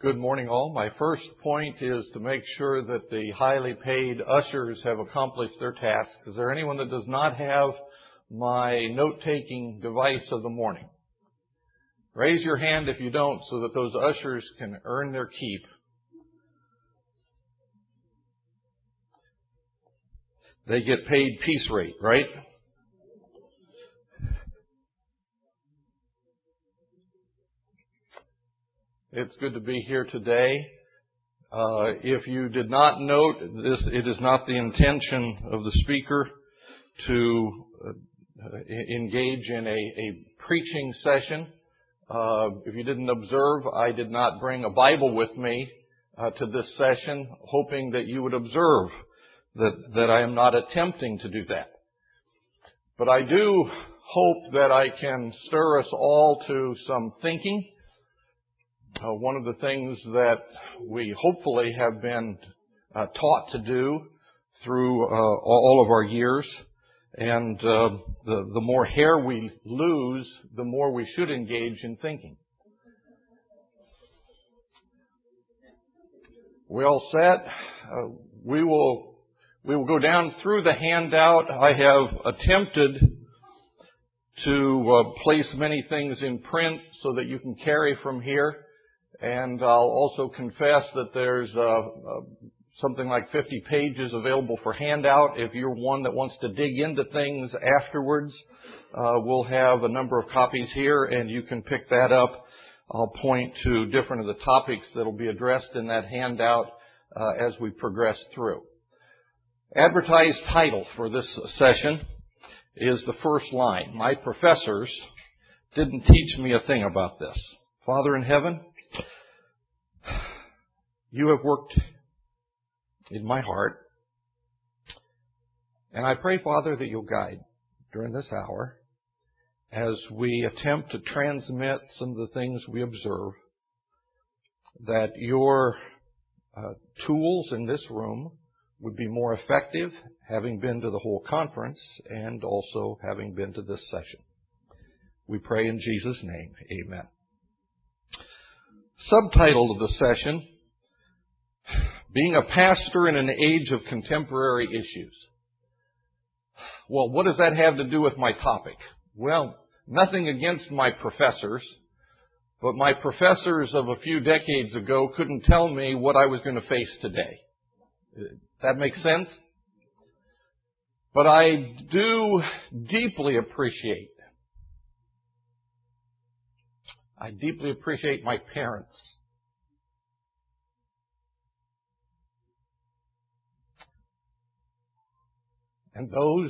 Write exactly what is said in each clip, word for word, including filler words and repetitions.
Good morning, all. My first point is to make sure that the highly paid ushers have accomplished their task. Is there anyone that does not have my note-taking device of the morning? Raise your hand if you don't, so that those ushers can earn their keep. They get paid piece rate, right? It's good to be here today. Uh, if you did not note, this it is not the intention of the speaker to uh, engage in a, a preaching session. Uh, if you didn't observe, I did not bring a Bible with me uh, to this session, hoping that you would observe that, that I am not attempting to do that. But I do hope that I can stir us all to some thinking. Uh, one of the things that we hopefully have been uh, taught to do through uh, all of our years, and uh, the, the more hair we lose, the more we should engage in thinking. We all set? Uh, we will we will go down through the handout. I have attempted to uh, place many things in print so that you can carry from here. And I'll also confess that there's uh, uh, something like fifty pages available for handout. If you're one that wants to dig into things afterwards, uh, we'll have a number of copies here, and you can pick that up. I'll point to different of the topics that will be addressed in that handout uh, as we progress through. Advertised title for this session is the first line. My professors didn't teach me a thing about this. Father in heaven, you have worked in my heart, and I pray, Father, that you'll guide during this hour as we attempt to transmit some of the things we observe, that your uh, tools in this room would be more effective, having been to the whole conference and also having been to this session. We pray in Jesus' name, amen. Subtitle of the session, Being a Pastor in an Age of Contemporary Issues. Well, what does that have to do with my topic? Well, nothing against my professors, but my professors of a few decades ago couldn't tell me what I was going to face today. That makes sense? But I do deeply appreciate I deeply appreciate my parents. And those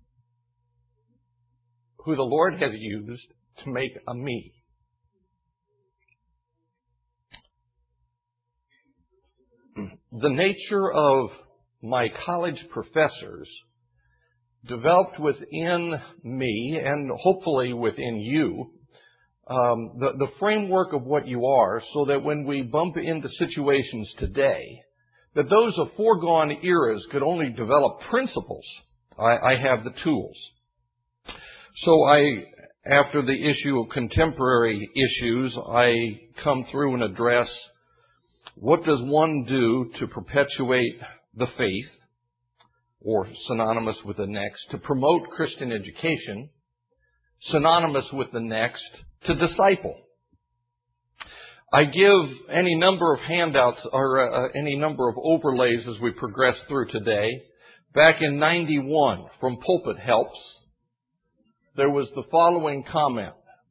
who the Lord has used to make a me. The nature of my college professors developed within me, and hopefully within you, Um, the, the framework of what you are, so that when we bump into situations today, that those of foregone eras could only develop principles. I, I have the tools. So I, after the issue of contemporary issues, I come through and address what does one do to perpetuate the faith, or synonymous with the next, to promote Christian education, synonymous with the next, to disciple. I give any number of handouts or uh, any number of overlays as we progress through today. Back in ninety-one, from Pulpit Helps, there was the following comment.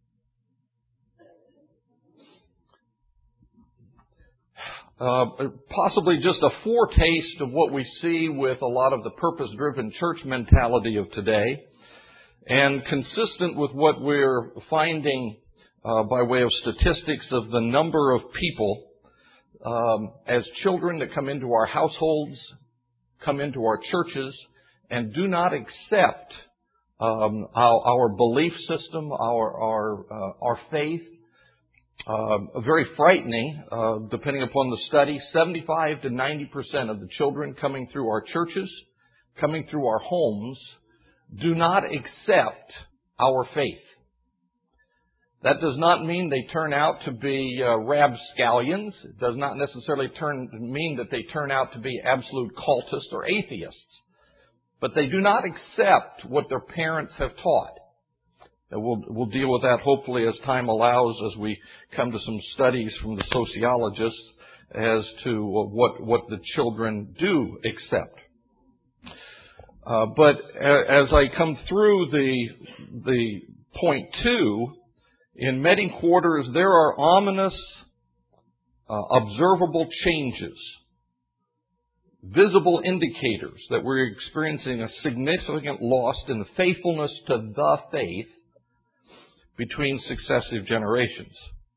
Uh, possibly just a foretaste of what we see with a lot of the purpose-driven church mentality of today, and consistent with what we're finding uh, by way of statistics of the number of people um, as children that come into our households, come into our churches, and do not accept um, our, our belief system, our our uh, our faith. Uh, very frightening, uh, depending upon the study. seventy-five to ninety percent of the children coming through our churches, coming through our homes, do not accept our faith. That does not mean they turn out to be uh, rapscallions. It does not necessarily turn, mean that they turn out to be absolute cultists or atheists. But they do not accept what their parents have taught. And we'll, we'll deal with that hopefully as time allows as we come to some studies from the sociologists as to what, what the children do accept. Uh, but as I come through the, the point two, in Meeting Quarters, there are ominous, uh, observable changes, visible indicators that we're experiencing a significant loss in the faithfulness to the faith between successive generations.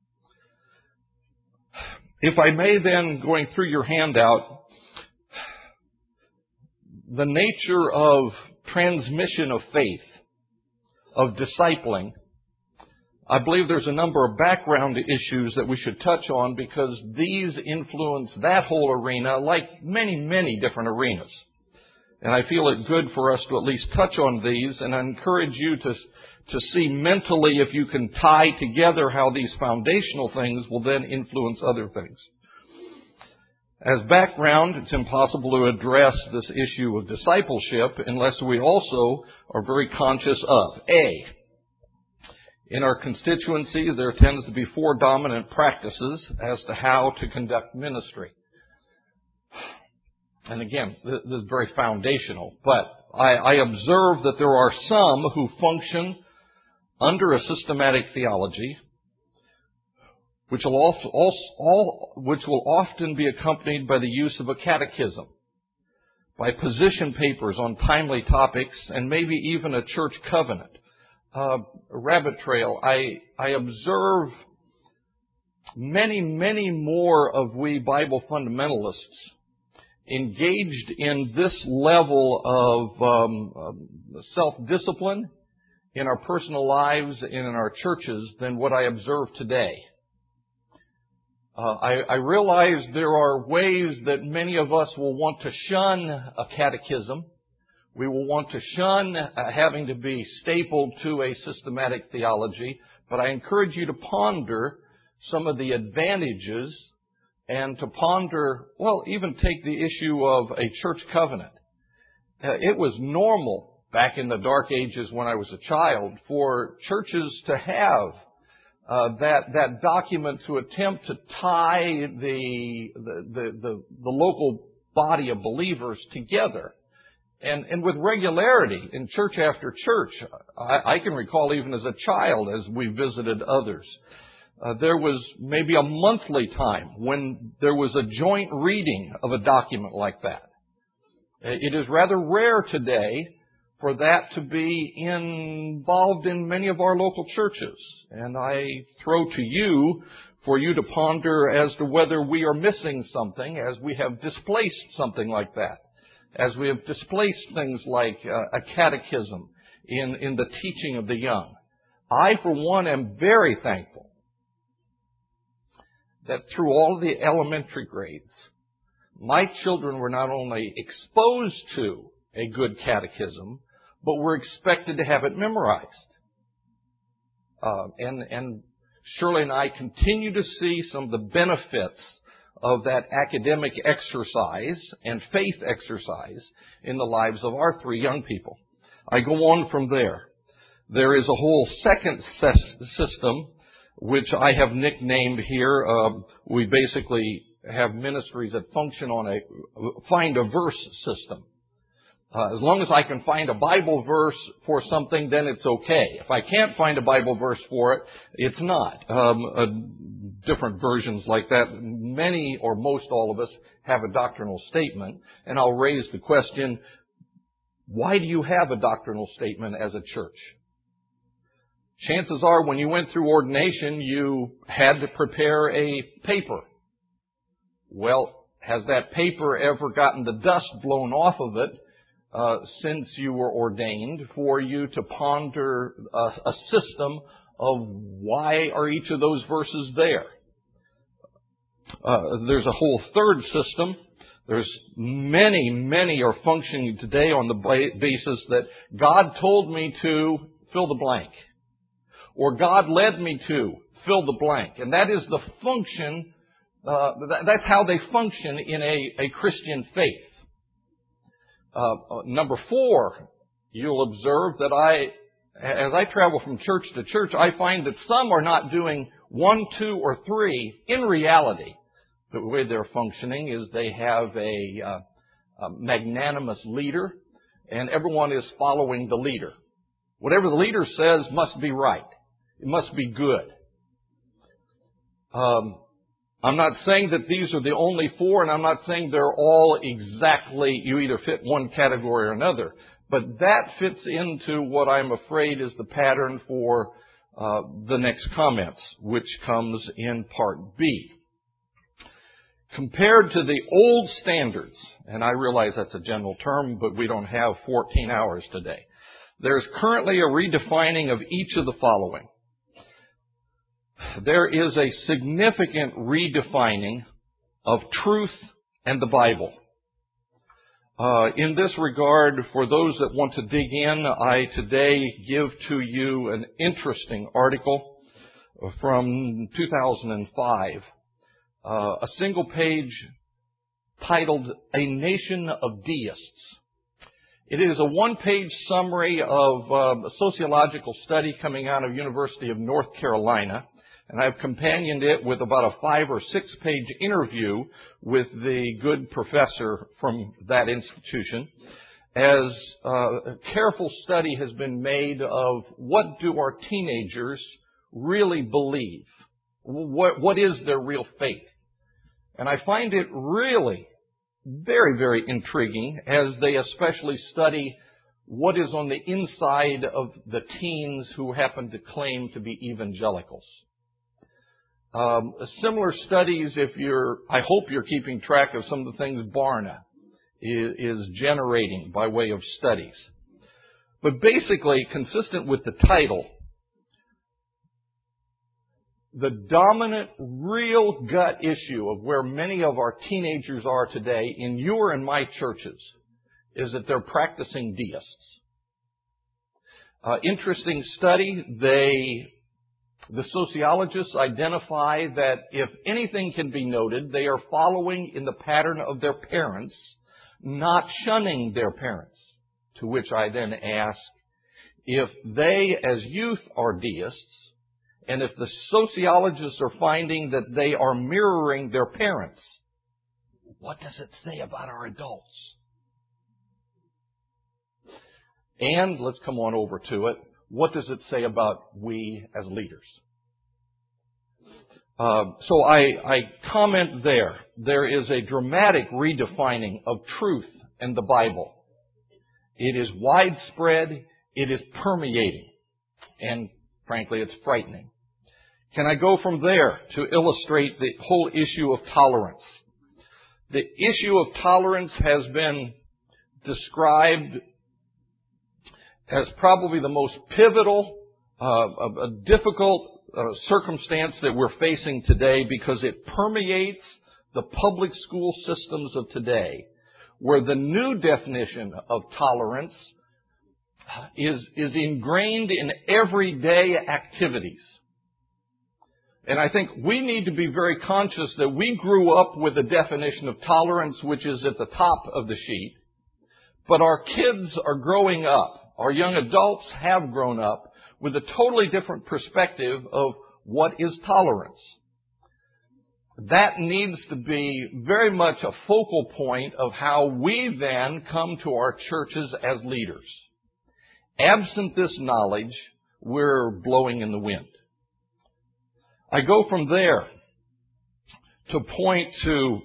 If I may then, going through your handout, the nature of transmission of faith, of discipling, I believe there's a number of background issues that we should touch on because these influence that whole arena like many, many different arenas. And I feel it good for us to at least touch on these, and I encourage you to, to see mentally if you can tie together how these foundational things will then influence other things. As background, it's impossible to address this issue of discipleship unless we also are very conscious of A, in our constituency, there tends to be four dominant practices as to how to conduct ministry. And again, this is very foundational, but I, I observe that there are some who function under a systematic theology, which will, also, also, which will often be accompanied by the use of a catechism, by position papers on timely topics, and maybe even a church covenant. Uh, rabbit trail, I, I observe many, many more of we Bible fundamentalists engaged in this level of um, self-discipline in our personal lives and in our churches than what I observe today. Uh, I, I realize there are ways that many of us will want to shun a catechism. We will want to shun uh, having to be stapled to a systematic theology, but I encourage you to ponder some of the advantages and to ponder, well, even take the issue of a church covenant. Uh, it was normal back in the dark ages when I was a child for churches to have uh, that that document to attempt to tie the the the, the, the local body of believers together. And, and with regularity in church after church, I, I can recall even as a child as we visited others, uh, there was maybe a monthly time when there was a joint reading of a document like that. It is rather rare today for that to be involved in many of our local churches. And I throw to you for you to ponder as to whether we are missing something as we have displaced something like that. As we have displaced things like uh, a catechism in, in the teaching of the young. I, for one, am very thankful that through all the elementary grades, my children were not only exposed to a good catechism, but were expected to have it memorized. Uh, and, and Shirley and I continue to see some of the benefits of that academic exercise and faith exercise in the lives of our three young people. I go on from there. There is a whole second system, which I have nicknamed here. Uh, we basically have ministries that function on a find a verse system. Uh, as long as I can find a Bible verse for something, then it's okay. If I can't find a Bible verse for it, it's not. Um, uh, different versions like that. Many or most all of us have a doctrinal statement, and I'll raise the question, why do you have a doctrinal statement as a church? Chances are when you went through ordination, you had to prepare a paper. Well, has that paper ever gotten the dust blown off of it uh, since you were ordained for you to ponder a, a system of why are each of those verses there? Uh, there's a whole third system. There's many, many are functioning today on the basis that God told me to fill the blank. or God led me to, fill the blank. And that is the function, uh, that, that's how they function in a, a Christian faith. Uh, number four, you'll observe that I, as I travel from church to church, I find that some are not doing one, two, or three. In reality, the way they're functioning is they have a, uh, a magnanimous leader, and everyone is following the leader. Whatever the leader says must be right. It must be good. Um, I'm not saying that these are the only four, and I'm not saying they're all exactly, you either fit one category or another. But that fits into what I'm afraid is the pattern for uh, the next comments, which comes in Part B. Compared to the old standards, and I realize that's a general term, but we don't have fourteen hours today. There's currently a redefining of each of the following. There is a significant redefining of truth and the Bible. Uh, in this regard, for those that want to dig in, I today give to you an interesting article from two thousand five, uh, a single page titled A Nation of Deists. It is a one-page summary of uh, a sociological study coming out of University of North Carolina. And I've companioned it with about a five or six page interview with the good professor from that institution, as uh, a careful study has been made of what do our teenagers really believe? What, what is their real faith? And I find it really very, very intriguing as they especially study what is on the inside of the teens who happen to claim to be evangelicals. Um, similar studies, if you're, I hope you're keeping track of some of the things Barna is, is generating by way of studies. But basically, consistent with the title, the dominant, real gut issue of where many of our teenagers are today in your and my churches is that they're practicing deists. Uh, interesting study, they... The sociologists identify that if anything can be noted, they are following in the pattern of their parents, not shunning their parents. To which I then ask, if they as youth are deists, and if the sociologists are finding that they are mirroring their parents, what does it say about our adults? And let's come on over to it. What does it say about we as leaders? Uh, so I, I comment there. There is a dramatic redefining of truth and the Bible. It is widespread. It is permeating. And frankly, it's frightening. Can I go from there to illustrate the whole issue of tolerance? The issue of tolerance has been described as probably the most pivotal, uh, a, a difficult uh, circumstance that we're facing today because it permeates the public school systems of today, where the new definition of tolerance is, is ingrained in everyday activities. And I think we need to be very conscious that we grew up with a definition of tolerance which is at the top of the sheet, but our kids are growing up. Our young adults have grown up with a totally different perspective of what is tolerance. That needs to be very much a focal point of how we then come to our churches as leaders. Absent this knowledge, we're blowing in the wind. I go from there to point to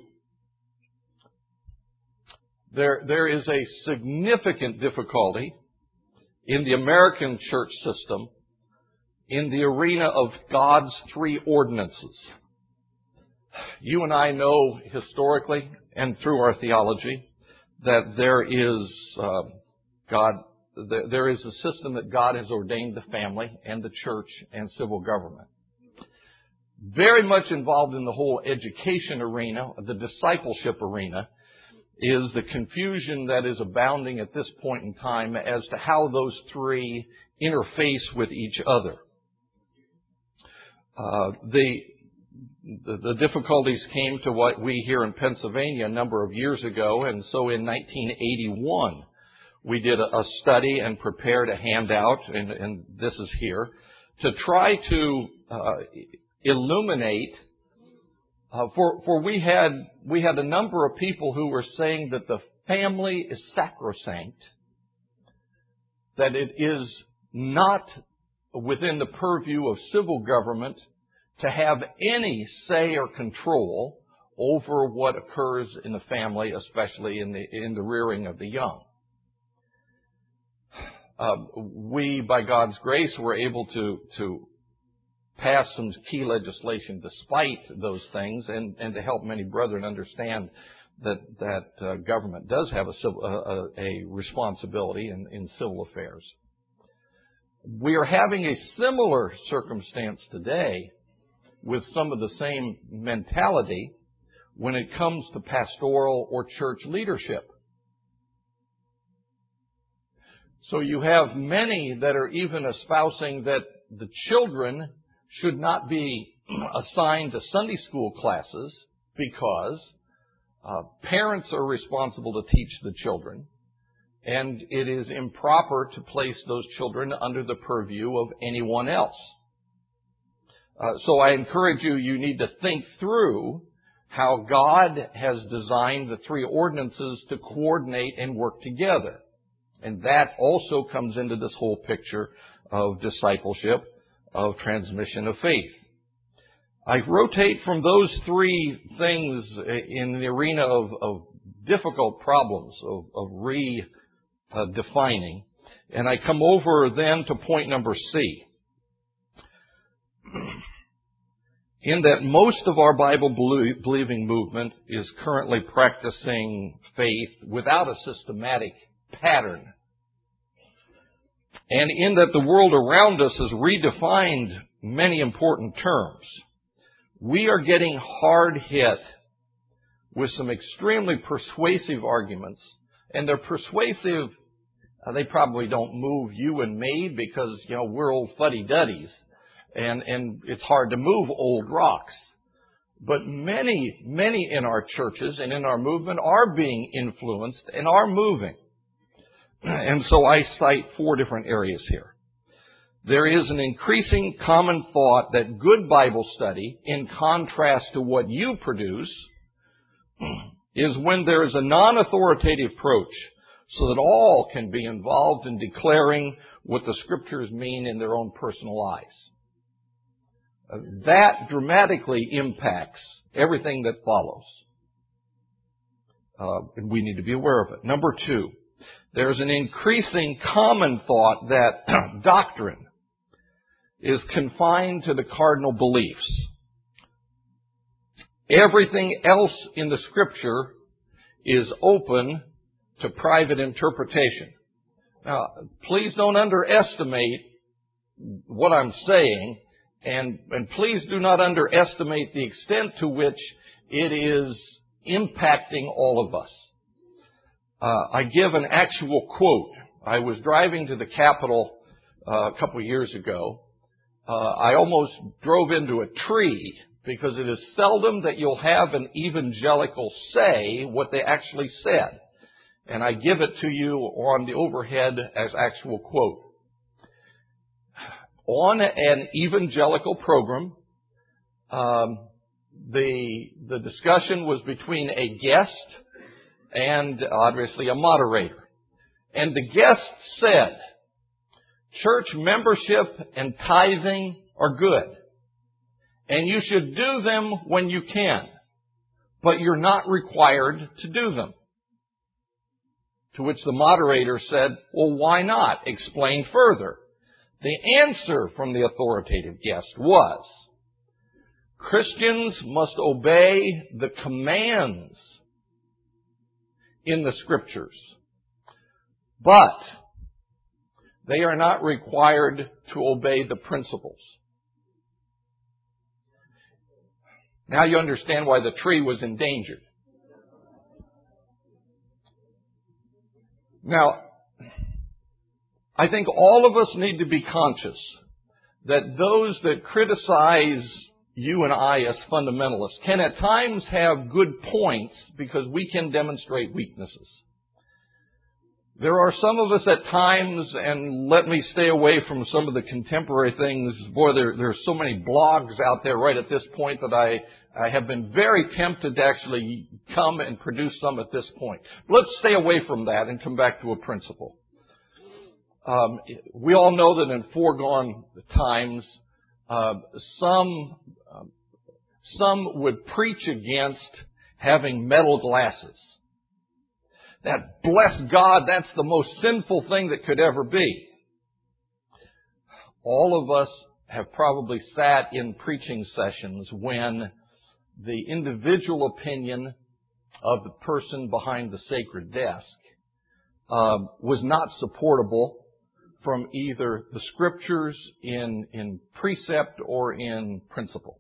there, there is a significant difficulty in the American church system in the arena of God's three ordinances. You and I know historically and through our theology that there is uh, God. There, there is a system that God has ordained the family and the church and civil government. Very much involved in the whole education arena, the discipleship arena, is the confusion that is abounding at this point in time as to how those three interface with each other. Uh, the, the the difficulties came to what we here in Pennsylvania a number of years ago, and so in nineteen eighty-one we did a, a study and prepared a handout, and, and this is here, to try to uh, illuminate. Uh, for for we had we had a number of people who were saying that the family is sacrosanct, that it is not within the purview of civil government to have any say or control over what occurs in the family, especially in the in the rearing of the young. Uh, we, by God's grace, were able to to pass some key legislation despite those things, and, and to help many brethren understand that that uh, government does have a, civil, uh, a responsibility in, in civil affairs. We are having a similar circumstance today with some of the same mentality when it comes to pastoral or church leadership. So you have many that are even espousing that the children should not be assigned to Sunday school classes because uh, parents are responsible to teach the children, and it is improper to place those children under the purview of anyone else. Uh, so I encourage you, you need to think through how God has designed the three ordinances to coordinate and work together. And that also comes into this whole picture of discipleship, of transmission of faith. I rotate from those three things in the arena of, of difficult problems, of, of redefining, and I come over then to point number C. In that most of our Bible-believing movement is currently practicing faith without a systematic pattern. And in that the world around us has redefined many important terms, we are getting hard hit with some extremely persuasive arguments. And they're persuasive, uh, they probably don't move you and me because, you know, we're old fuddy-duddies. And, and it's hard to move old rocks. But many, many in our churches and in our movement are being influenced and are moving. And so I cite four different areas here. There is an increasing common thought that good Bible study, in contrast to what you produce, is when there is a non-authoritative approach so that all can be involved in declaring what the Scriptures mean in their own personal lives. Uh, that dramatically impacts everything that follows. Uh, and we need to be aware of it. Number two, there's an increasing common thought that doctrine is confined to the cardinal beliefs. Everything else in the Scripture is open to private interpretation. Now, please don't underestimate what I'm saying, and, and please do not underestimate the extent to which it is impacting all of us. Uh, I give an actual quote. I was driving to the Capitol uh, a couple of years ago. Uh, I almost drove into a tree because it is seldom that you'll have an evangelical say what they actually said. And I give it to you on the overhead as actual quote. On an evangelical program, um, the the discussion was between a guest and obviously a moderator. And the guest said, church membership and tithing are good, and you should do them when you can, but you're not required to do them. To which the moderator said, well, why not? Explain further. The answer from the authoritative guest was, Christians must obey the commands in the Scriptures, but they are not required to obey the principles. Now you understand why the tree was endangered. Now, I think all of us need to be conscious that those that criticize you and I as fundamentalists can at times have good points because we can demonstrate weaknesses. There are some of us at times, and let me stay away from some of the contemporary things. Boy, there, there are so many blogs out there right at this point that I, I have been very tempted to actually come and produce some at this point. But let's stay away from that and come back to a principle. Um, we all know that in foregone times, uh, some um, some would preach against having metal glasses. That, bless God, that's the most sinful thing that could ever be. All of us have probably sat in preaching sessions when the individual opinion of the person behind the sacred desk uh, was not supportable from either the scriptures in, in precept or in principle.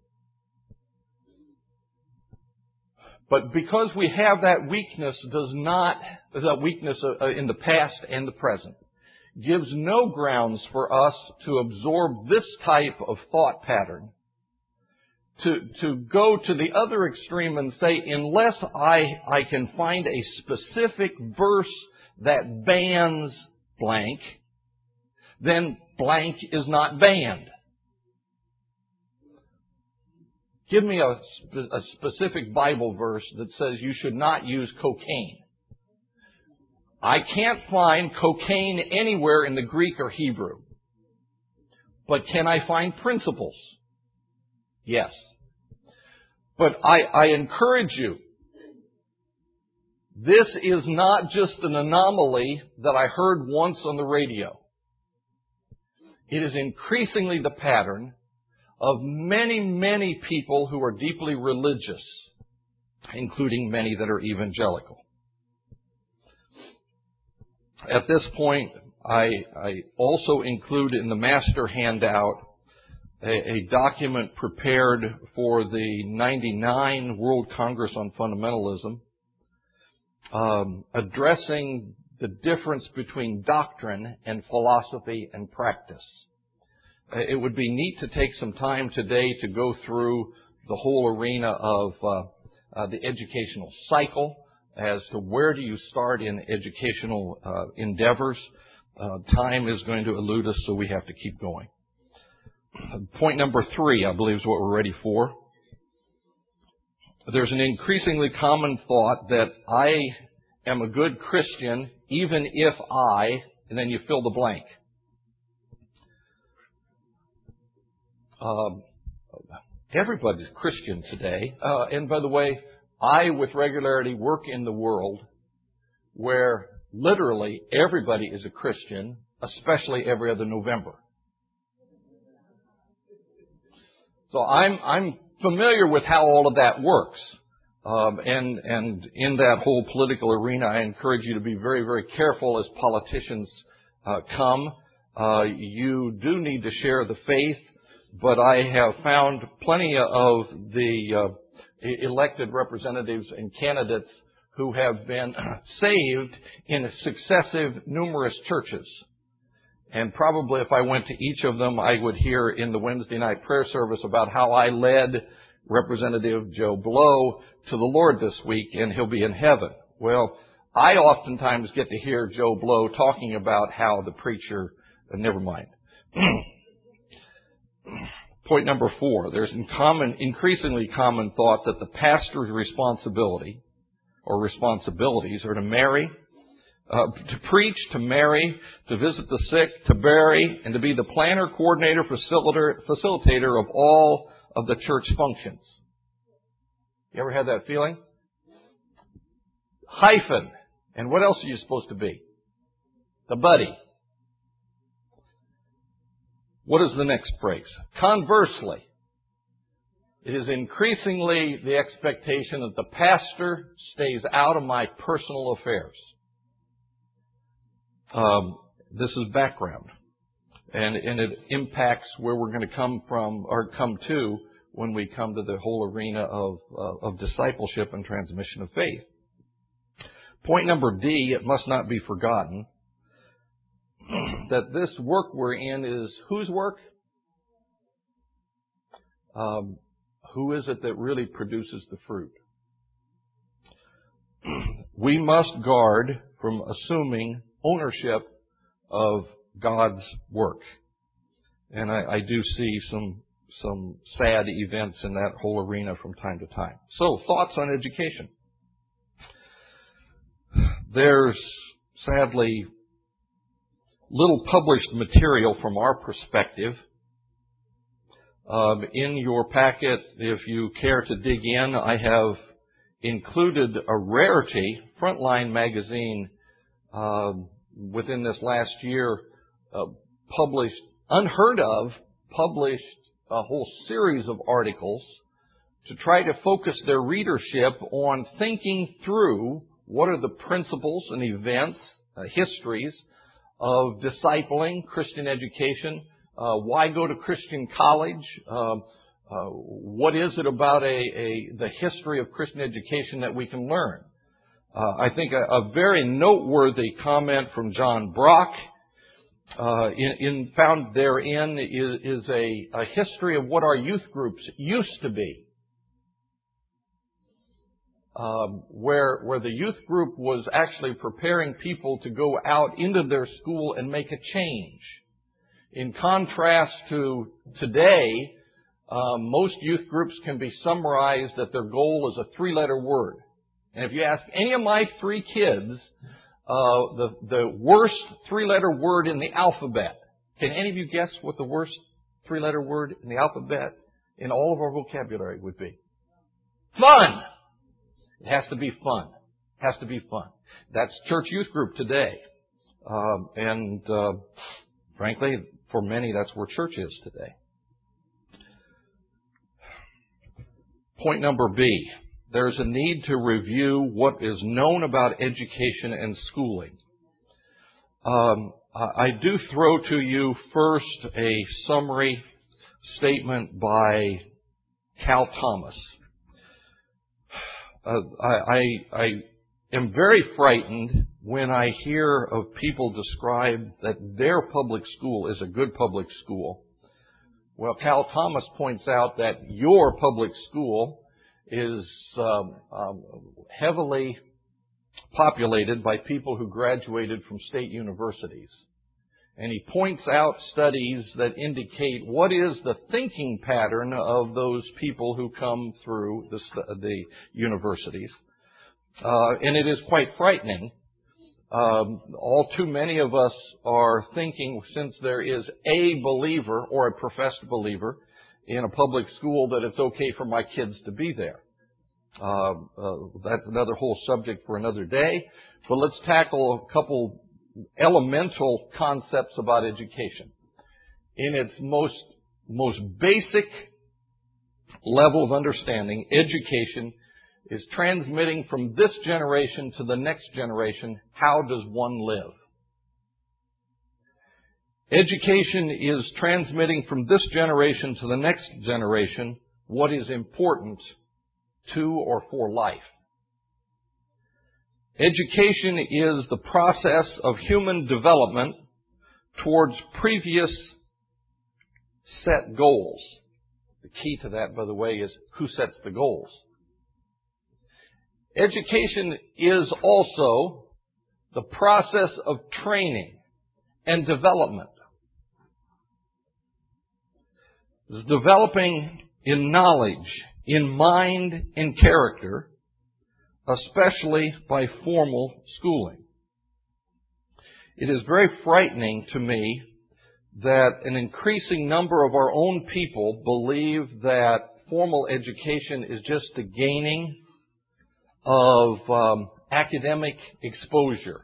But because we have that weakness does not, that weakness in the past and the present, gives no grounds for us to absorb this type of thought pattern, to, to go to the other extreme and say, unless I, I can find a specific verse that bans blank, then blank is not banned. Give me a, spe- a specific Bible verse that says you should not use cocaine. I can't find cocaine anywhere in the Greek or Hebrew. But can I find principles? Yes. But I, I encourage you, this is not just an anomaly that I heard once on the radio. It is increasingly the pattern of many, many people who are deeply religious, including many that are evangelical. At this point, I, I also include in the master handout a, a document prepared for the ninety-nine World Congress on Fundamentalism, um, addressing the difference between doctrine and philosophy and practice. It would be neat to take some time today to go through the whole arena of uh, uh, the educational cycle as to where do you start in educational uh, endeavors. Uh, time is going to elude us, so we have to keep going. Point number three, I believe, is what we're ready for. There's an increasingly common thought that I am a good Christian even if I, and then you fill the blank. Um, everybody's Christian today. Uh, and by the way, I, with regularity, work in the world where literally everybody is a Christian, especially every other November. So I'm, I'm familiar with how all of that works. Um, and, and in that whole political arena, I encourage you to be very, very careful as politicians uh, come. Uh, you do need to share the faith. But I have found plenty of the uh, elected representatives and candidates who have been saved in successive numerous churches. And probably if I went to each of them, I would hear in the Wednesday night prayer service about how I led Representative Joe Blow to the Lord this week, and he'll be in heaven. Well, I oftentimes get to hear Joe Blow talking about how the preacher, uh, never mind. Point number four, there's in common, increasingly common thought that the pastor's responsibility or responsibilities are to marry, uh, to preach, to marry, to visit the sick, to bury, and to be the planner, coordinator, facilitator, facilitator of all of the church functions. You ever had that feeling? Hyphen. And what else are you supposed to be? The buddy. What is the next phrase? Conversely, it is increasingly the expectation that the pastor stays out of my personal affairs. Um, this is background, and, and it impacts where we're going to come from or come to when we come to the whole arena of, uh, of discipleship and transmission of faith. Point number D, it must not be forgotten that this work we're in is whose work? um, who is it that really produces the fruit? We must guard from assuming ownership of God's work. And I, I do see some some sad events in that whole arena from time to time. So, thoughts on education. There's, sadly, little published material from our perspective. Um, in your packet, if you care to dig in, I have included a rarity, Frontline magazine, uh, within this last year, uh, published, unheard of, published a whole series of articles to try to focus their readership on thinking through what are the principles and events, uh, histories of discipling, Christian education, uh, why go to Christian college, uh, uh, what is it about a, a the history of Christian education that we can learn. Uh, I think a, a very noteworthy comment from John Brock, uh, in, in found therein is, is a, a history of what our youth groups used to be. Um, where where the youth group was actually preparing people to go out into their school and make a change. In contrast to today, um, most youth groups can be summarized that their goal is a three-letter word. And if you ask any of my three kids uh, the the worst three-letter word in the alphabet, can any of you guess what the worst three-letter word in the alphabet in all of our vocabulary would be? Fun! It has to be fun. It has to be fun. That's church youth group today. Um, and uh, frankly, for many, that's where church is today. Point number B. There's a need to review what is known about education and schooling. Um, I do throw to you first a summary statement by Cal Thomas. Uh, I, I, I am very frightened when I hear of people describe that their public school is a good public school. Well, Cal Thomas points out that your public school is um, um, heavily populated by people who graduated from state universities. And he points out studies that indicate what is the thinking pattern of those people who come through the, the universities. Uh, and it is quite frightening. Um, all too many of us are thinking, since there is a believer or a professed believer in a public school, that it's okay for my kids to be there. Uh, uh, that's another whole subject for another day. But let's tackle a couple elemental concepts about education. In its most, most basic level of understanding, education is transmitting from this generation to the next generation. How does one live? Education is transmitting from this generation to the next generation what is important to or for life. Education is the process of human development towards previous set goals. The key to that, by the way, is who sets the goals. Education is also the process of training and development. It's developing in knowledge, in mind, in character, especially by formal schooling. It is very frightening to me that an increasing number of our own people believe that formal education is just the gaining of um, academic exposure.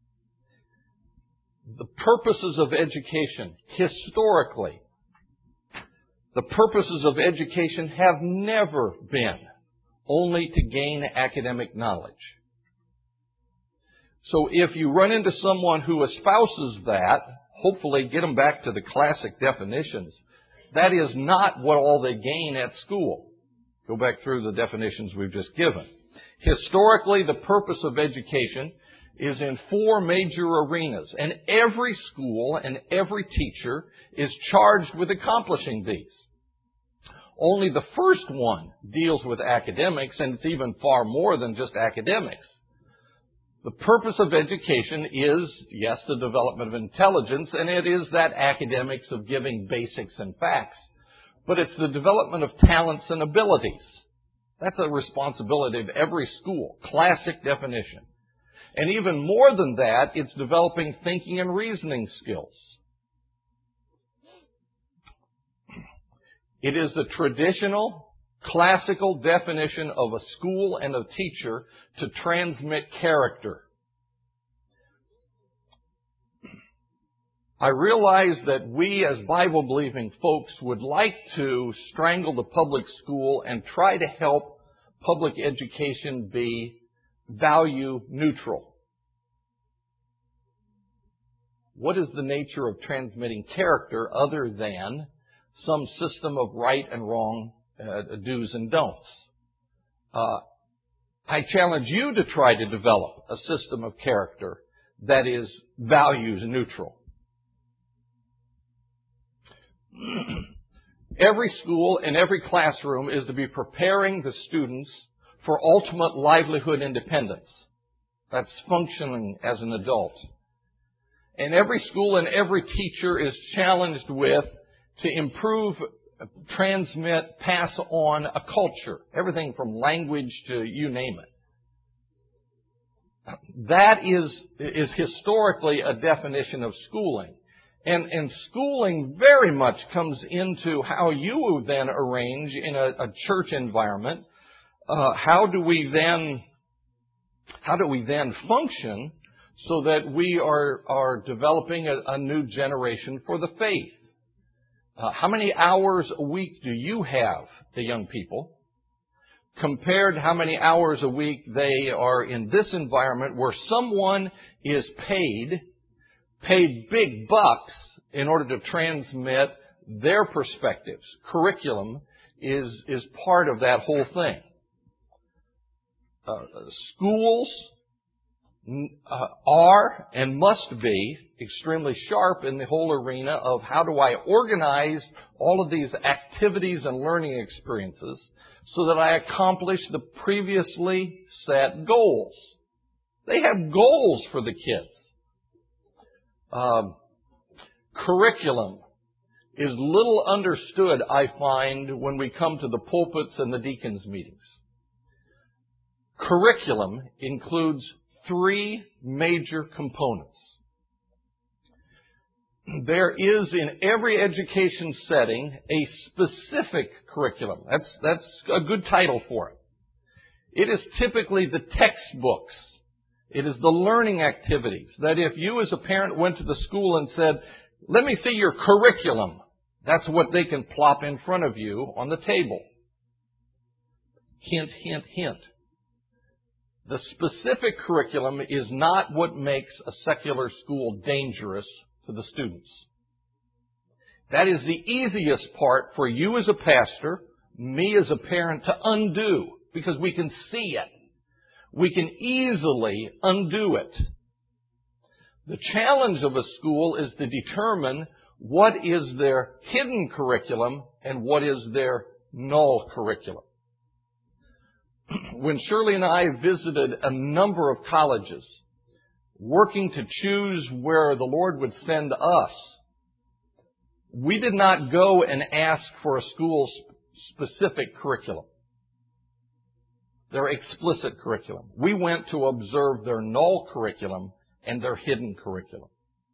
The purposes of education, historically, the purposes of education have never been only to gain academic knowledge. So if you run into someone who espouses that, hopefully get them back to the classic definitions. That is not what all they gain at school. Go back through the definitions we've just given. Historically, the purpose of education is in four major arenas, and every school and every teacher is charged with accomplishing these. Only the first one deals with academics, and it's even far more than just academics. The purpose of education is, yes, the development of intelligence, and it is that academics of giving basics and facts. But it's the development of talents and abilities. That's a responsibility of every school. Classic definition. And even more than that, it's developing thinking and reasoning skills. It is the traditional, classical definition of a school and a teacher to transmit character. I realize that we as Bible-believing folks would like to strangle the public school and try to help public education be value neutral. What is the nature of transmitting character other than some system of right and wrong uh, do's and don'ts? Uh, I challenge you to try to develop a system of character that is values neutral. Every school and every classroom is to be preparing the students for ultimate livelihood independence. That's functioning as an adult. And every school and every teacher is challenged with to improve, transmit, pass on a culture. Everything from language to you name it. That is, is historically a definition of schooling. And, and schooling very much comes into how you then arrange in a, a church environment. Uh, how do we then, how do we then function so that we are, are developing a, a new generation for the faith? Uh, how many hours a week do you have, the young people, compared to how many hours a week they are in this environment where someone is paid, paid big bucks in order to transmit their perspectives? Curriculum is, is part of that whole thing. Uh, schools uh, are and must be extremely sharp in the whole arena of how do I organize all of these activities and learning experiences so that I accomplish the previously set goals. They have goals for the kids. Um, curriculum is little understood, I find, when we come to the pulpits and the deacons' meetings. Curriculum includes three major components. There is in every education setting a specific curriculum. That's, that's a good title for it. It is typically the textbooks. It is the learning activities that if you as a parent went to the school and said, let me see your curriculum, that's what they can plop in front of you on the table. Hint, hint, hint. The specific curriculum is not what makes a secular school dangerous to the students. That is the easiest part for you as a pastor, me as a parent to undo, because we can see it. We can easily undo it. The challenge of a school is to determine what is their hidden curriculum and what is their null curriculum. When Shirley and I visited a number of colleges, working to choose where the Lord would send us, we did not go and ask for a school's specific curriculum, their explicit curriculum. We went to observe their null curriculum and their hidden curriculum.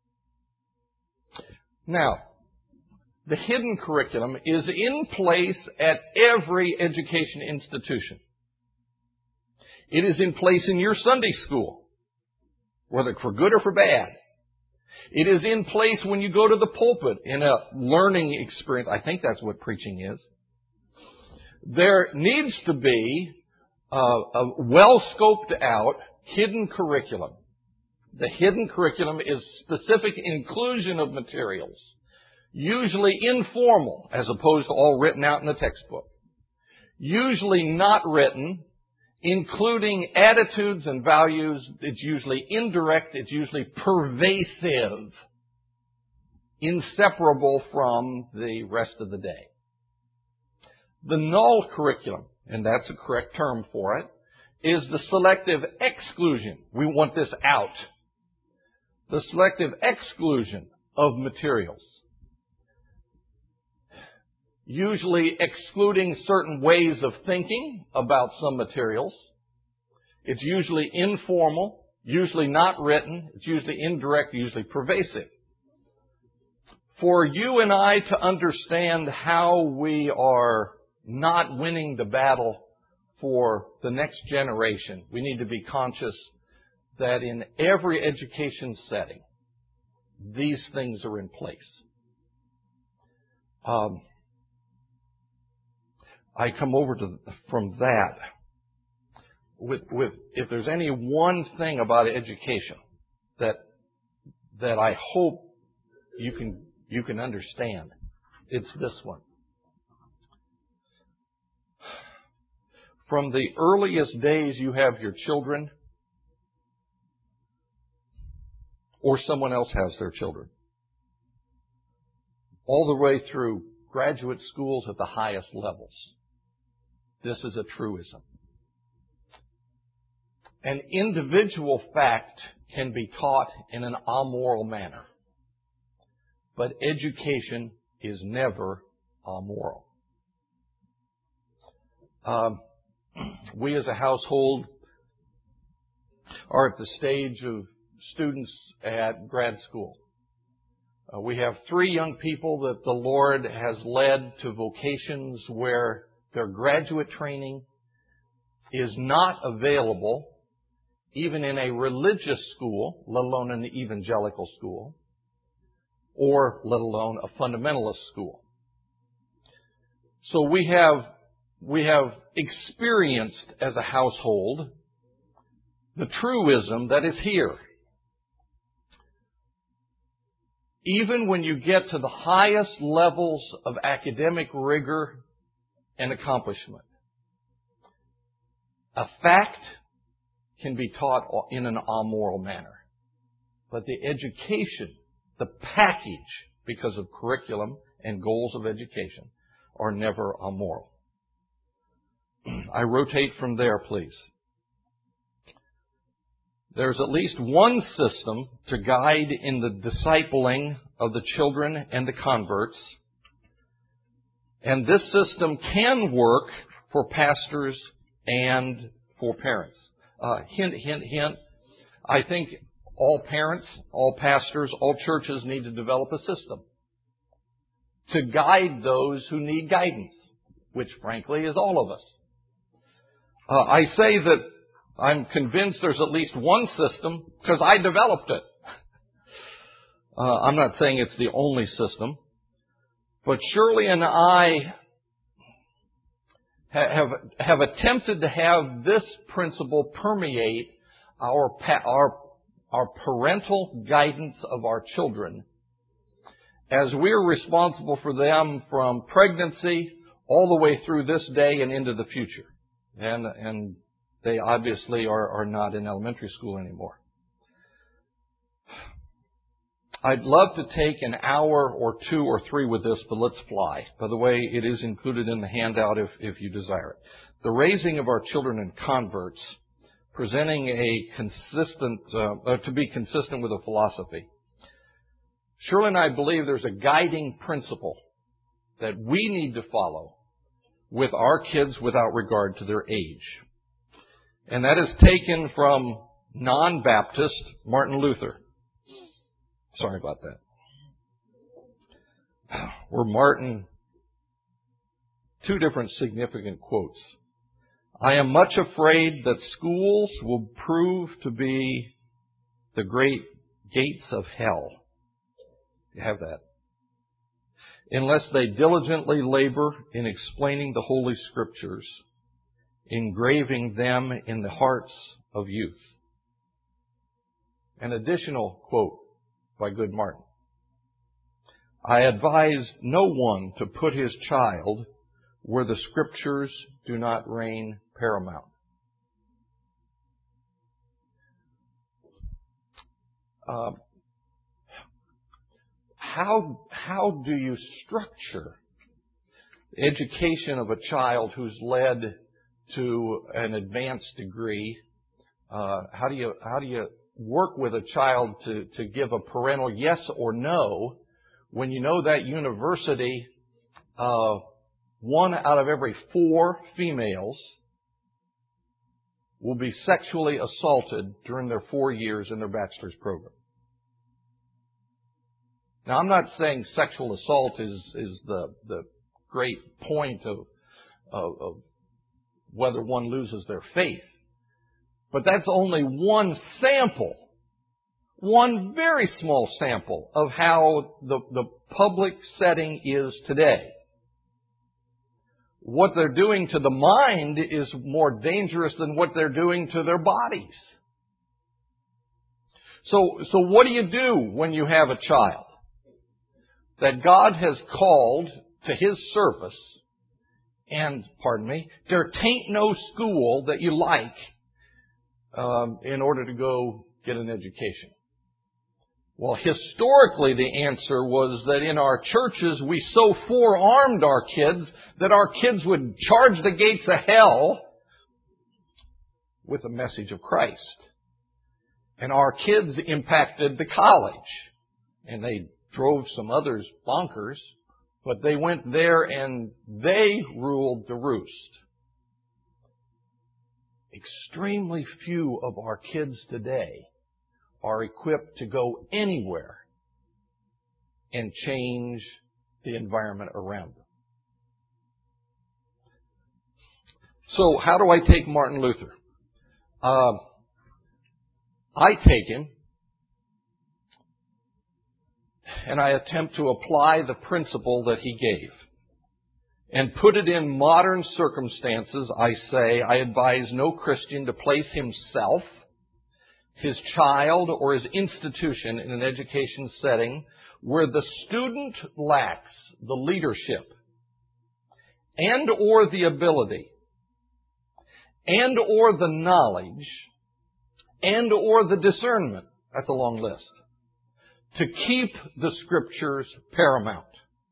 Now, the hidden curriculum is in place at every education institution. It is in place in your Sunday school, whether for good or for bad. It is in place when you go to the pulpit in a learning experience. I think that's what preaching is. There needs to be a, a well-scoped out hidden curriculum. The hidden curriculum is specific inclusion of materials, usually informal as opposed to all written out in the textbook. Usually not written, including attitudes and values. It's usually indirect. It's usually pervasive, inseparable from the rest of the day. The null curriculum, and that's a correct term for it, is the selective exclusion. We want this out. The selective exclusion of materials. Usually excluding certain ways of thinking about some materials. It's usually informal, usually not written, it's usually indirect, usually pervasive. For you and I to understand how we are not winning the battle for the next generation, we need to be conscious that in every education setting, these things are in place. Um, I come over to from that with with if there's any one thing about education that that I hope you can you can understand, it's this one. From the earliest days you have your children, or someone else has their children, all the way through graduate schools at the highest levels. This is a truism. An individual fact can be taught in an amoral manner, but education is never amoral. Um, we as a household are at the stage of students at grad school. Uh, we have three young people that the Lord has led to vocations where their graduate training is not available even in a religious school, let alone an evangelical school, or let alone a fundamentalist school. So we have we have experienced as a household the truism that is here. Even when you get to the highest levels of academic rigor and accomplishment, a fact can be taught in an amoral manner. But the education, the package, because of curriculum and goals of education, are never amoral. I rotate from there, please. There's at least one system to guide in the discipling of the children and the converts. And this system can work for pastors and for parents. Uh, hint, hint, hint. I think all parents, all pastors, all churches need to develop a system to guide those who need guidance, which frankly is all of us. Uh, I say that I'm convinced there's at least one system because I developed it. Uh, I'm not saying it's the only system, but Shirley and I have have attempted to have this principle permeate our our our parental guidance of our children as we're responsible for them from pregnancy all the way through this day and into the future. And and they obviously are, are not in elementary school anymore. I'd love to take an hour or two or three with this, but let's fly. By the way, it is included in the handout if, if you desire it. The raising of our children and converts, presenting a consistent, uh, uh, to be consistent with a philosophy. Shirley and I believe there's a guiding principle that we need to follow with our kids without regard to their age. And that is taken from non-Baptist Martin Luther. Sorry about that. Where Martin, two different significant quotes. I am much afraid that schools will prove to be the great gates of hell. You have that. Unless they diligently labor in explaining the Holy Scriptures, engraving them in the hearts of youth. An additional quote by good Martin. I advise no one to put his child where the Scriptures do not reign paramount. Uh, how how do you structure education of a child who's led to an advanced degree. Uh, how do you how do you work with a child to, to give a parental yes or no when you know that university, uh, one out of every four females will be sexually assaulted during their four years in their bachelor's program? Now, I'm not saying sexual assault is, is the, the great point of, of, of whether one loses their faith. But that's only one sample, one very small sample of how the, the public setting is today. What they're doing to the mind is more dangerous than what they're doing to their bodies. So, so what do you do when you have a child that God has called to His service, and, pardon me, there tain't no school that you like um, in order to go get an education? Well, historically the answer was that in our churches we so forearmed our kids that our kids would charge the gates of hell with the message of Christ. And our kids impacted the college. And they drove some others bonkers, but they went there and they ruled the roost. Extremely few of our kids today are equipped to go anywhere and change the environment around them. So how do I take Martin Luther? Uh, I take him and I attempt to apply the principle that he gave and put it in modern circumstances. I say, I advise no Christian to place himself, his child, or his institution in an education setting where the student lacks the leadership and or the ability and or the knowledge and or the discernment, that's a long list, to keep the Scriptures paramount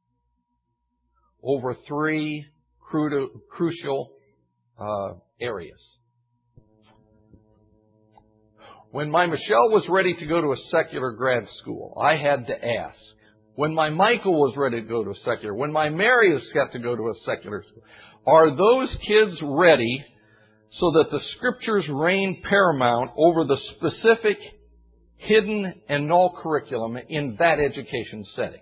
over three cru- crucial uh, areas. When my Michelle was ready to go to a secular grad school, I had to ask. When my Michael was ready to go to a secular, when my Mary has got to go to a secular school, are those kids ready so that the Scriptures reign paramount over the specific hidden and null curriculum in that education setting?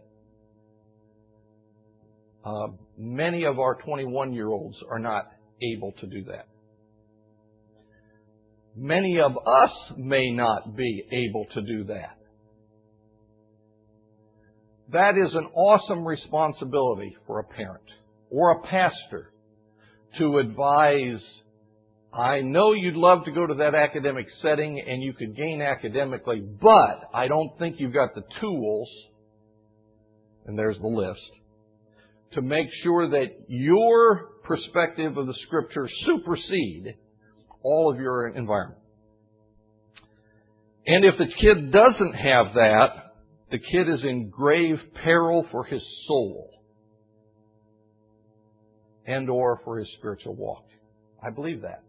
Uh, many of our twenty-one-year-olds are not able to do that. Many of us may not be able to do that. That is an awesome responsibility for a parent or a pastor to advise. I know you'd love to go to that academic setting and you could gain academically, but I don't think you've got the tools, and there's the list, to make sure that your perspective of the Scripture supersede all of your environment. And if the kid doesn't have that, the kid is in grave peril for his soul and or for his spiritual walk. I believe that.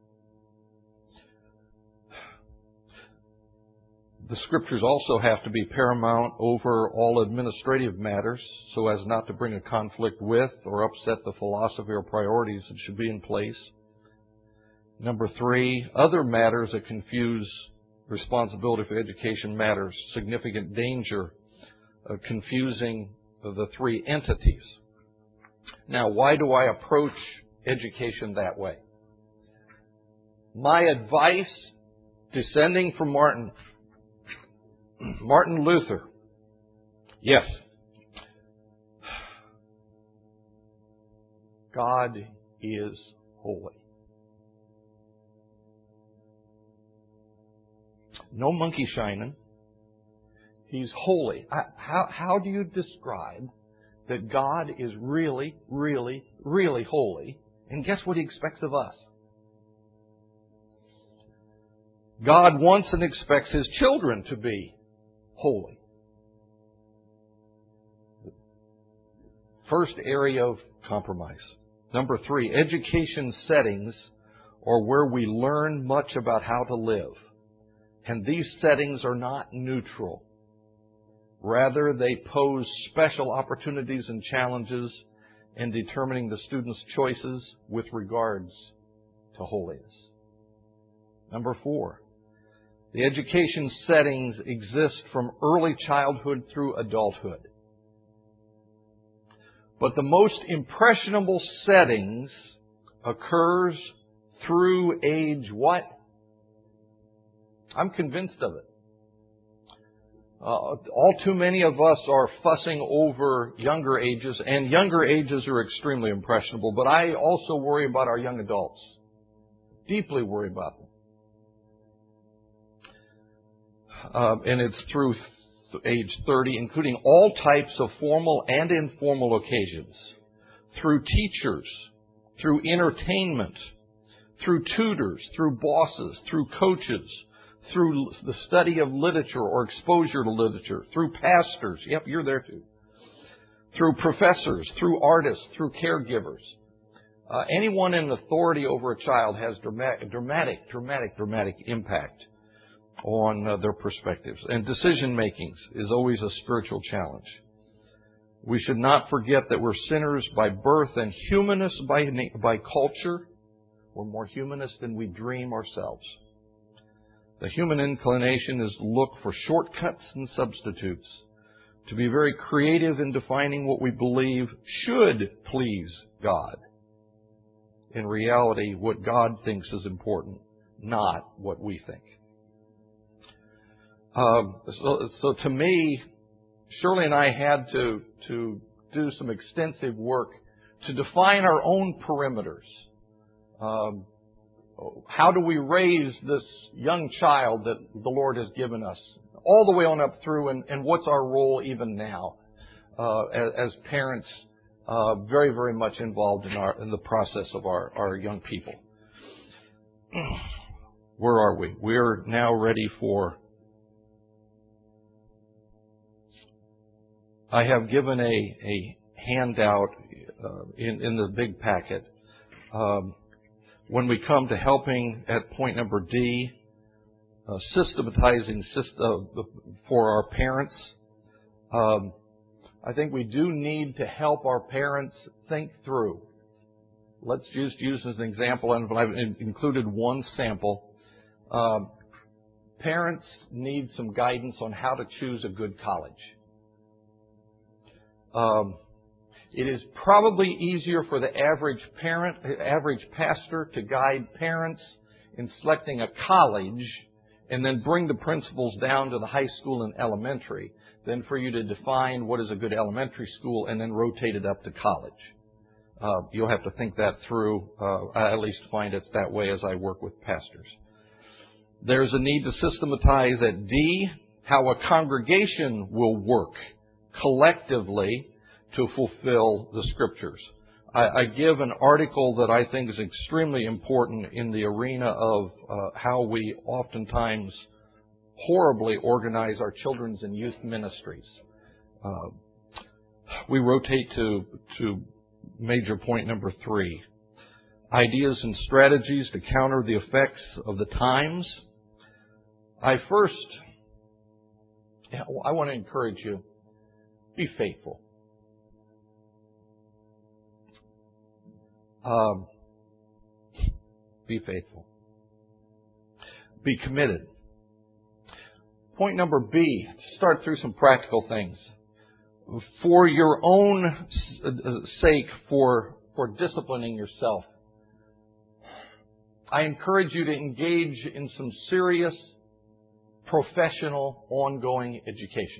The Scriptures also have to be paramount over all administrative matters so as not to bring a conflict with or upset the philosophy or priorities that should be in place. Number three, other matters that confuse responsibility for education matters, significant danger of confusing the three entities. Now, why do I approach education that way? My advice, descending from Martin, Martin Luther, yes, God is holy. No monkey shining. He's holy. How, how do you describe that God is really, really, really holy? And guess what He expects of us? God wants and expects His children to be holy. First area of compromise. Number three, education settings are where we learn much about how to live. And these settings are not neutral. Rather, they pose special opportunities and challenges in determining the student's choices with regards to holiness. Number four, the education settings exist from early childhood through adulthood. But the most impressionable settings occurs through age what? I'm convinced of it. Uh, all too many of us are fussing over younger ages, and younger ages are extremely impressionable, but I also worry about our young adults. Deeply worry about them. Uh, and it's through th- age thirty, including all types of formal and informal occasions, through teachers, through entertainment, through tutors, through bosses, through coaches, through the study of literature or exposure to literature, through pastors, yep, you're there too, through professors, through artists, through caregivers. Uh, anyone in authority over a child has dramatic, dramatic, dramatic, dramatic impact on uh, their perspectives. And decision making is always a spiritual challenge. We should not forget that we're sinners by birth and humanists by, by culture. We're more humanist than we dream ourselves. The human inclination is to look for shortcuts and substitutes, to be very creative in defining what we believe should please God. In reality, what God thinks is important, not what we think. Um, so, so to me, Shirley and I had to, to do some extensive work to define our own perimeters. Um, how do we raise this young child that the Lord has given us, all the way on up through, and, and what's our role even now uh, as, as parents, uh, very, very much involved in, our, in the process of our, our young people. Where are we? We're now ready for... I have given a, a handout uh, in, in the big packet. Um, when we come to helping at point number D, uh, systematizing system, uh, for our parents, um, I think we do need to help our parents think through. Let's just use as an example, and I've included one sample. Um, parents need some guidance on how to choose a good college. Um, it is probably easier for the average parent, average pastor to guide parents in selecting a college and then bring the principles down to the high school and elementary than for you to define what is a good elementary school and then rotate it up to college. Uh, you'll have to think that through. Uh, I at least find it that way as I work with pastors. There's a need to systematize at D how a congregation will work collectively to fulfill the Scriptures. I, I give an article that I think is extremely important in the arena of uh, how we oftentimes horribly organize our children's and youth ministries. Uh, we rotate to, to major point number three. Ideas and strategies to counter the effects of the times. I first, I want to encourage you, be faithful. Um, be faithful. Be committed. Point number B, start through some practical things. For your own sake, for, for disciplining yourself, I encourage you to engage in some serious, professional, ongoing education.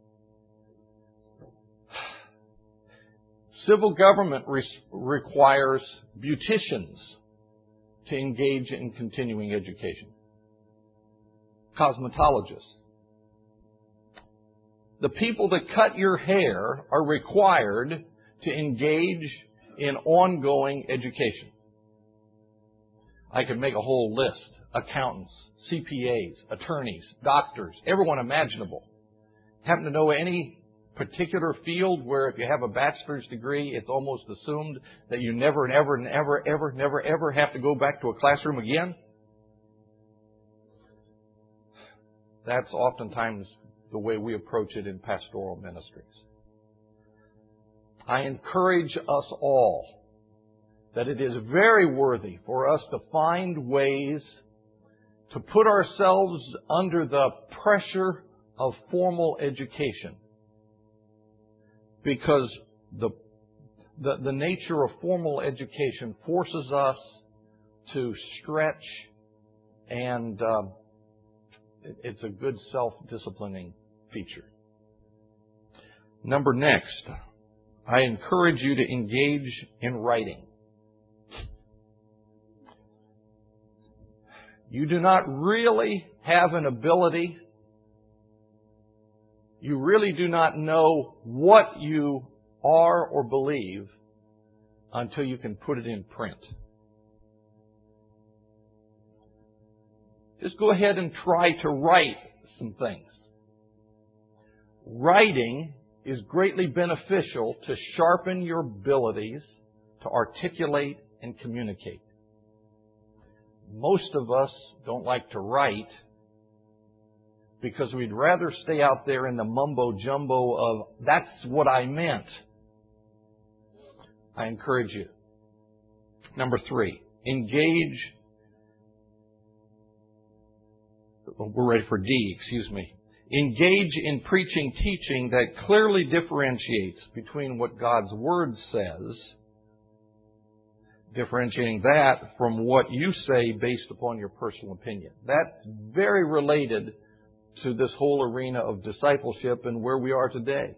Civil government re- requires beauticians to engage in continuing education. Cosmetologists. The people that cut your hair are required to engage in ongoing education. I could make a whole list. Accountants, C P As, attorneys, doctors, everyone imaginable. Happen to know any particular field where if you have a bachelor's degree, it's almost assumed that you never and ever and ever, ever, never, ever have to go back to a classroom again? That's oftentimes the way we approach it in pastoral ministries. I encourage us all that it is very worthy for us to find ways to put ourselves under the pressure of formal education. Because the, the, the nature of formal education forces us to stretch, and uh, it, it's a good self-disciplining feature. Number next, I encourage you to engage in writing. You do not really have an ability, you really do not know what you are or believe until you can put it in print. Just go ahead and try to write some things. Writing is greatly beneficial to sharpen your abilities to articulate and communicate. Most of us don't like to write because we'd rather stay out there in the mumbo-jumbo of, that's what I meant. I encourage you. Number three, engage. We're ready for D, excuse me. Engage in preaching, teaching that clearly differentiates between what God's Word says, differentiating that from what you say based upon your personal opinion. That's very related to this whole arena of discipleship and where we are today.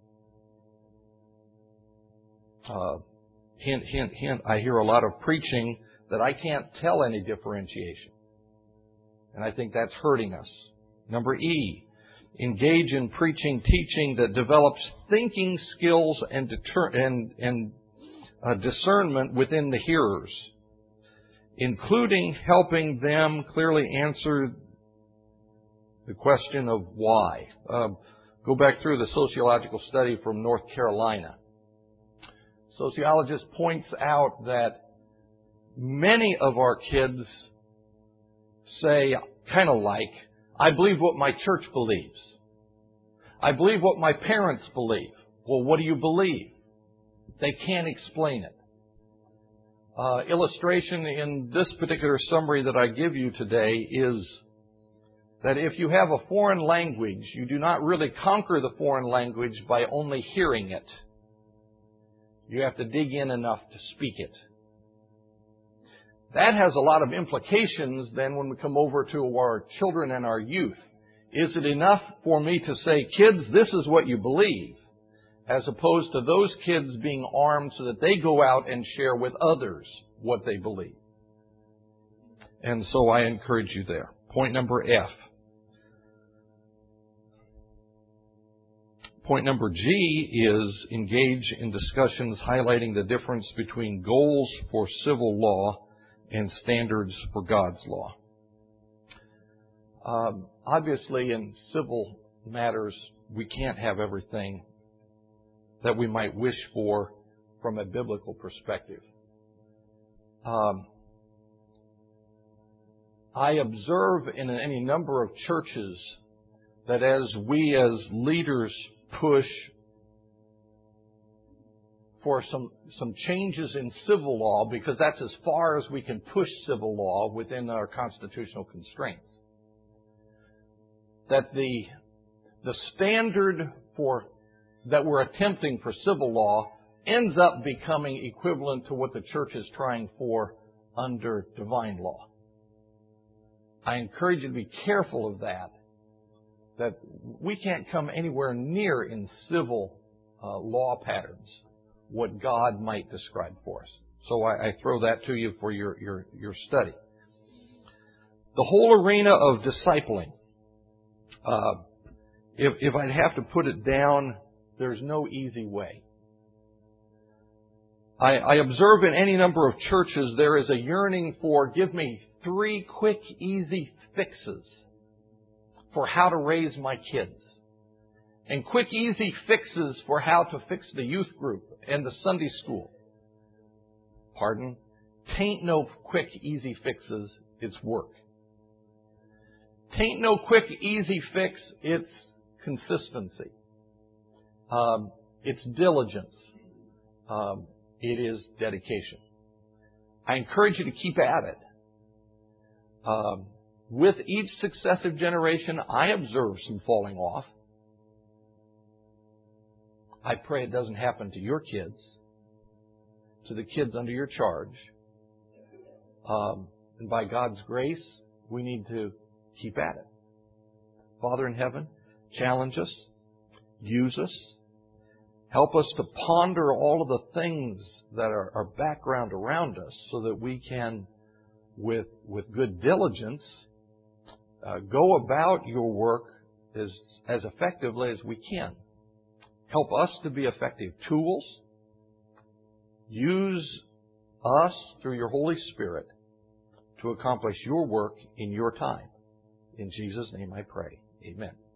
Uh, hint, hint, hint, I hear a lot of preaching that I can't tell any differentiation. And I think that's hurting us. Number E, engage in preaching, teaching that develops thinking skills and, deter- and, and uh, discernment within the hearers, including helping them clearly answer the question of why. Uh, go back through the sociological study from North Carolina. Sociologist points out that many of our kids say, kind of like, I believe what my church believes. I believe what my parents believe. Well, what do you believe? They can't explain it. Uh, illustration in this particular summary that I give you today is that if you have a foreign language, you do not really conquer the foreign language by only hearing it. You have to dig in enough to speak it. That has a lot of implications then when we come over to our children and our youth. Is it enough for me to say, kids, this is what you believe, as opposed to those kids being armed so that they go out and share with others what they believe? And so I encourage you there. Point number F. Point number G is engage in discussions highlighting the difference between goals for civil law and standards for God's law. Um, obviously, in civil matters, we can't have everything that we might wish for from a biblical perspective. Um, I observe in any number of churches that as we as leaders push for some some changes in civil law, because that's as far as we can push civil law within our constitutional constraints, that the the standard for that we're attempting for civil law ends up becoming equivalent to what the church is trying for under divine law. I encourage you to be careful of that, that we can't come anywhere near in civil uh, law patterns what God might describe for us. So I, I throw that to you for your, your, your study. The whole arena of discipling. Uh, if, if I'd have to put it down, there's no easy way. I, I observe in any number of churches there is a yearning for, give me three quick, easy fixes for how to raise my kids. and quick, easy fixes for how to fix the youth group and the Sunday school. Pardon? Tain't no quick, easy fixes. It's work. Tain't no quick, easy fix. It's consistency. Um, it's diligence. Um, it is dedication. I encourage you to keep at it. Um, with each successive generation, I observe some falling off. I pray it doesn't happen to your kids, to the kids under your charge. Um, and by God's grace, we need to keep at it. Father in heaven, challenge us, use us, help us to ponder all of the things that are, are background around us so that we can, with, with good diligence, uh, go about your work as, as effectively as we can. Help us to be effective tools. Use us through your Holy Spirit to accomplish your work in your time. In Jesus' name I pray. Amen.